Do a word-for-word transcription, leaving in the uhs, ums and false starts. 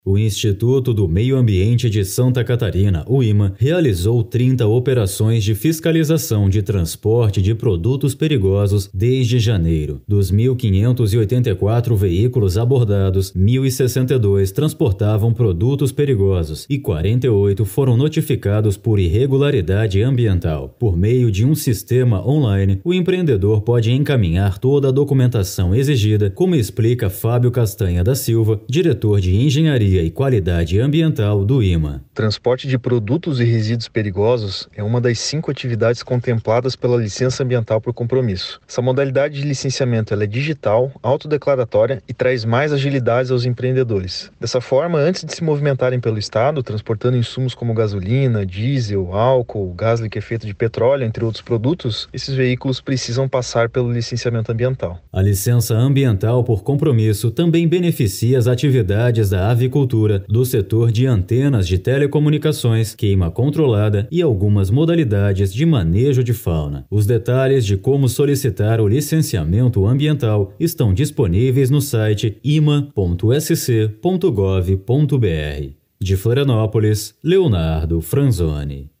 O Instituto do Meio Ambiente de Santa Catarina, o I M A, realizou trinta operações de fiscalização de transporte de produtos perigosos desde janeiro. Dos mil quinhentos e oitenta e quatro veículos abordados, mil e sessenta e dois transportavam produtos perigosos e quarenta e oito foram notificados por irregularidade ambiental. Por meio de um sistema online, o empreendedor pode encaminhar toda a documentação exigida, como explica Fábio Castanha da Silva, diretor de Engenharia e Qualidade Ambiental do I M A. Transporte de produtos e resíduos perigosos é uma das cinco atividades contempladas pela licença ambiental por compromisso. Essa modalidade de licenciamento ela é digital, autodeclaratória e traz mais agilidades aos empreendedores. Dessa forma, antes de se movimentarem pelo estado, transportando insumos como gasolina, diesel, álcool, gás liquefeito de petróleo, entre outros produtos, esses veículos precisam passar pelo licenciamento ambiental. A licença ambiental por compromisso também beneficia as atividades da avicultura, do setor de antenas de telecomunicações, queima controlada e algumas modalidades de manejo de fauna. Os detalhes de como solicitar o licenciamento ambiental estão disponíveis no site ima ponto s c ponto gov ponto b r. De Florianópolis, Leonardo Franzoni.